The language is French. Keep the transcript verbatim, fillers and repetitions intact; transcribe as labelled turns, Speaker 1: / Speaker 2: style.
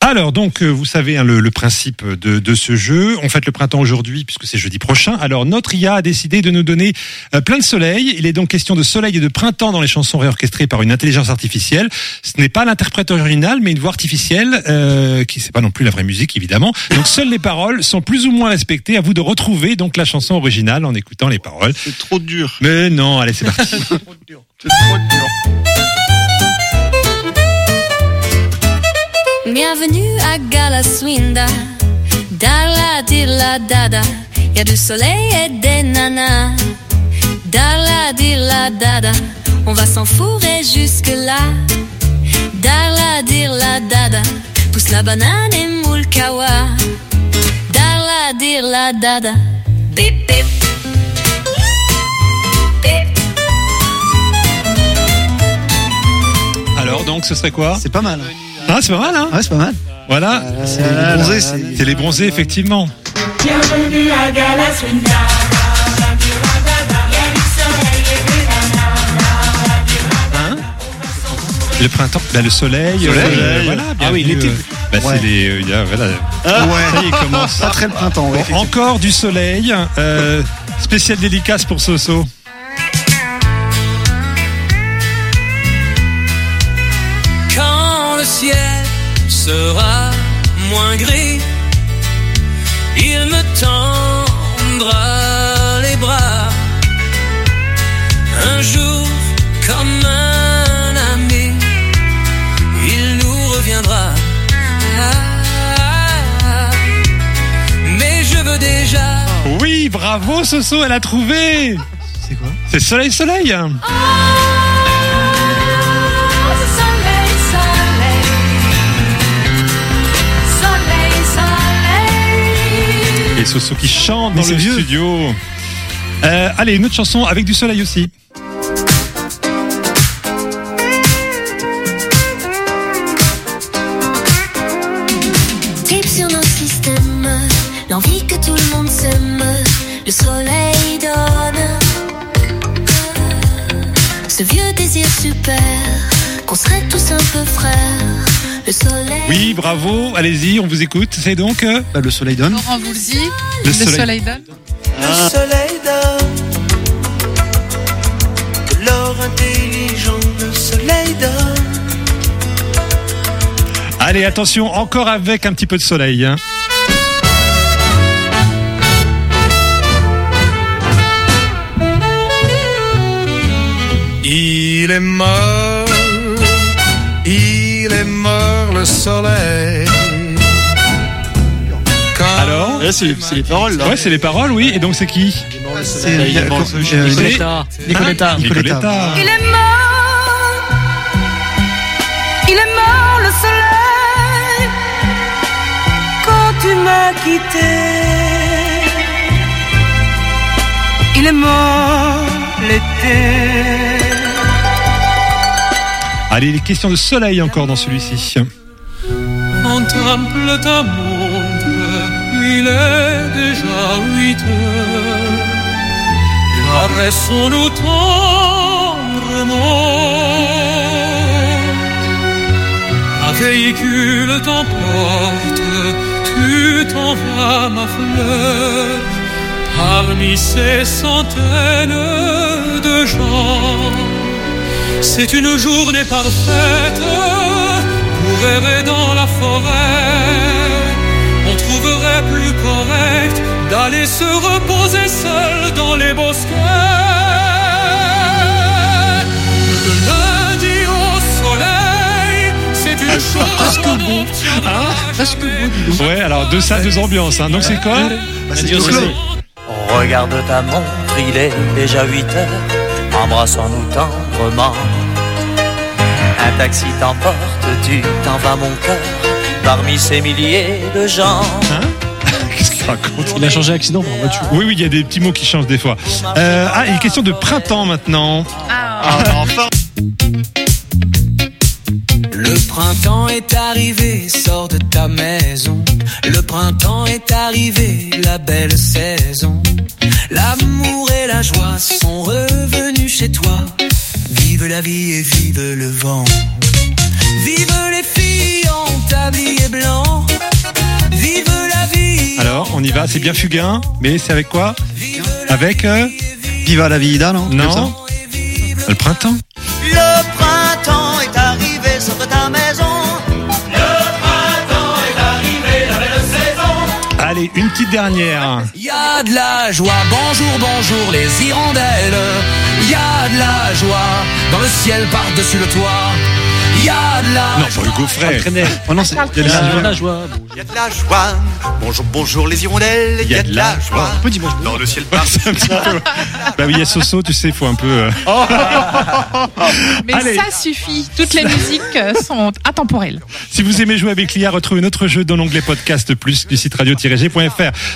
Speaker 1: Alors donc, vous savez hein, le, le principe de, de ce jeu. On fête le printemps aujourd'hui puisque c'est jeudi prochain. Alors notre I A a décidé de nous donner euh, plein de soleil. Il est donc question de soleil et de printemps dans les chansons réorchestrées par une intelligence artificielle. Ce n'est pas l'interprète original, mais une voix artificielle euh, qui c'est pas non plus la vraie musique évidemment. Donc seules les paroles sont plus ou moins respectées. À vous de retrouver donc la chanson originale en écoutant les paroles.
Speaker 2: C'est trop dur.
Speaker 1: Mais non, allez c'est parti.
Speaker 2: C'est trop dur. C'est trop dur.
Speaker 3: Bienvenue à Galaswinda, Darla Dirla Dada, y'a du soleil et des nanas. Darla Dirla Dada, on va s'enfourrer jusque-là. Darla Dirla Dada, pousse la banane et moule kawa. Darla Dirla Dada, bip bip.
Speaker 1: Alors donc ce serait quoi?
Speaker 4: C'est pas mal.
Speaker 1: Ah, c'est pas mal, hein?
Speaker 4: Ouais, c'est pas mal.
Speaker 1: Voilà.
Speaker 4: Euh, c'est les bronzés, c'est...
Speaker 1: c'est les bronzés, effectivement.
Speaker 5: Bienvenue à Galaswinda.
Speaker 1: Hein? Le printemps, bah, le soleil.
Speaker 2: Soleil.
Speaker 1: Euh, voilà,
Speaker 4: Ah oui,
Speaker 1: bienvenue,
Speaker 4: l'été.
Speaker 1: euh, bah,
Speaker 4: Ouais.
Speaker 1: c'est les. Euh, y a, voilà.
Speaker 2: Ah ouais.
Speaker 1: Ça y est, il commence.
Speaker 4: Pas très le printemps, ouais.
Speaker 1: Encore du soleil. Euh, spécial dédicace pour Soso.
Speaker 6: Quand le ciel sera moins gris, il me tendra les bras. Un jour, comme un ami, il nous reviendra. Ah, mais je veux déjà.
Speaker 1: Oui, bravo Soso, elle a trouvé.
Speaker 4: C'est quoi?
Speaker 1: C'est soleil, soleil. Et Soso qui chante dans
Speaker 4: Mais
Speaker 1: le
Speaker 4: c'est vieux.
Speaker 1: studio. Euh, allez, une autre chanson avec du soleil aussi.
Speaker 3: Trip sur nos systèmes, l'envie que tout le monde s'aime, le soleil donne ce vieux désir super, qu'on serait tous un peu frères, le soleil.
Speaker 1: Oui, bravo, allez-y, on vous écoute. C'est donc euh,
Speaker 4: Bah, le soleil donne.
Speaker 7: Laurent Voulzy,
Speaker 1: le
Speaker 7: le
Speaker 1: soleil.
Speaker 7: soleil donne.
Speaker 6: Le soleil donne de l'or intelligent, le soleil donne.
Speaker 1: Allez, attention, encore avec un petit peu de soleil. Hein.
Speaker 8: Il est mort, il est mort le soleil. Quand
Speaker 1: Alors
Speaker 2: Là, c'est, c'est les paroles, là.
Speaker 1: Ouais, c'est les paroles, oui. Et donc c'est qui?
Speaker 4: C'est il y a- euh,
Speaker 1: Nicoletta.
Speaker 4: Nicoletta.
Speaker 1: Nicoletta.
Speaker 3: Il est mort, il est mort le soleil, quand tu m'as quitté. Il est mort l'été.
Speaker 1: Allez, les questions de soleil encore dans celui-ci.
Speaker 6: Contemple ta montre, il est déjà huit heures. Caressons-nous tendrement. Un véhicule t'emporte, tu t'en vas ma fleur. Parmi ces centaines de gens, c'est une journée parfaite pour errer dans la forêt. On trouverait plus correct d'aller se reposer seul dans les bosquets. Le lundi au soleil, c'est une chose qu'on obtient.
Speaker 1: Ouais, alors deux salles, deux ambiances. Hein. Donc c'est quoi?
Speaker 4: Bah, c'est Clo-Clo.
Speaker 9: Regarde ta montre, il est déjà huit heures. Embrassons-nous tendrement. Un taxi t'emporte, tu t'en vas mon cœur. Parmi ces milliers de gens.
Speaker 1: Hein? Qu'est-ce qu'il raconte?
Speaker 10: Il a changé d'accident en voiture.
Speaker 1: Oui, oui, il y a des petits mots qui changent des fois. Euh, ah, une question de printemps maintenant.
Speaker 2: Ah, enfin.
Speaker 6: Le printemps est arrivé, sors de ta maison. Le printemps est arrivé, la belle saison. L'amour et la joie sont revenus chez toi. Vive la vie et vive le vent. Vive les filles en tablier blanc.
Speaker 1: c'est bien Fugain, mais c'est avec quoi? Avec euh...
Speaker 4: Viva la vida, non?
Speaker 1: Non. Le printemps.
Speaker 9: Le printemps est arrivé sur ta maison.
Speaker 1: Allez, une petite dernière.
Speaker 6: Y a de la joie, bonjour, bonjour les hirondelles. Y a de la joie dans le ciel par-dessus le toit. Y a de la
Speaker 1: Non, pas Hugo Frey.
Speaker 4: Oh non, c'est. Il y a de la-
Speaker 7: la joie.
Speaker 2: Il y a de la joie. Bonjour, bonjour les hirondelles. Il y a de la joie.
Speaker 4: On peut dire bonjour.
Speaker 2: Dans le ciel
Speaker 1: Ouais,
Speaker 2: par
Speaker 1: c'est un petit peu. Bah oui, il y a Soso, tu sais, il faut un peu. euh,
Speaker 10: Mais
Speaker 1: Allez.
Speaker 10: ça suffit. Toutes les musiques euh, sont intemporelles.
Speaker 1: Si vous aimez jouer avec l'I A, retrouvez notre jeu dans l'onglet podcast plus du site radio tiret g point f r.